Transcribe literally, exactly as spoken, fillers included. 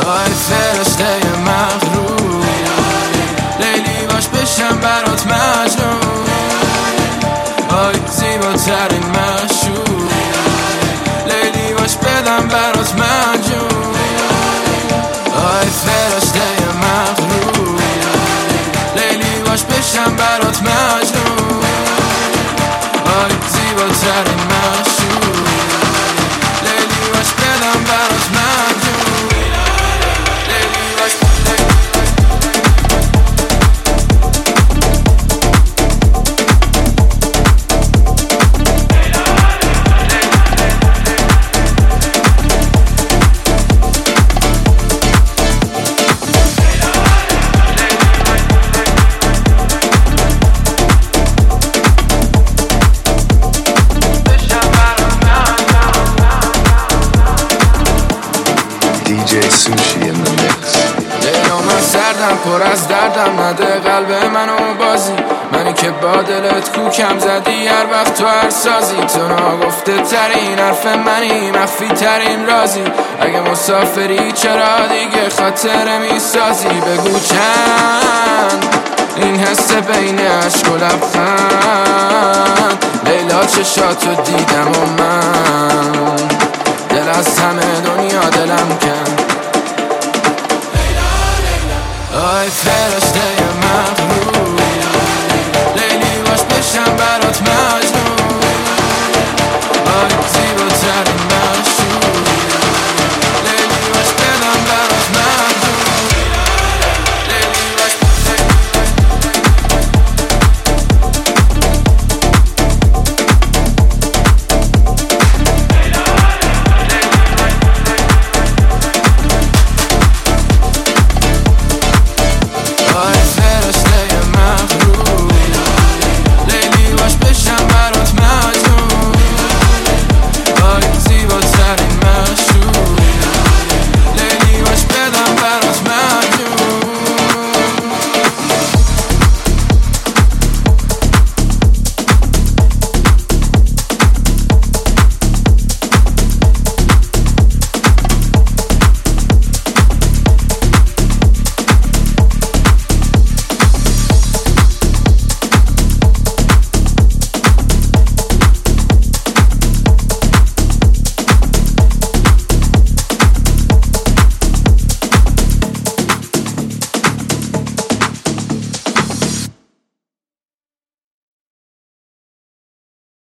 آی فرشته مغرور، لیلی باش بشم برات مجنون. آی زیباترین مشهور، لیلی باش بدم برات مجنون. آی فرشته مغرور، لیلی باش بشم برات مجنون. آی زیباترین مشهور، لیلی باش بدم برات مجنون. لیلی باش دی جی Sushi in the mix. لیلا من سردم پر از دردم، نده قلب منو بازی. منی که با دلت کوکم زدی هر وقت تو هر سازی. تو ناگفته ترین حرف منی، مخفی ترین رازی. اگه مسافری چرا دیگه خاطره میسازی؟ بگو چند این حس بین عشق و لبخند. لیلا چشاتو دیدم و من دل از همه دنیا دلم کن.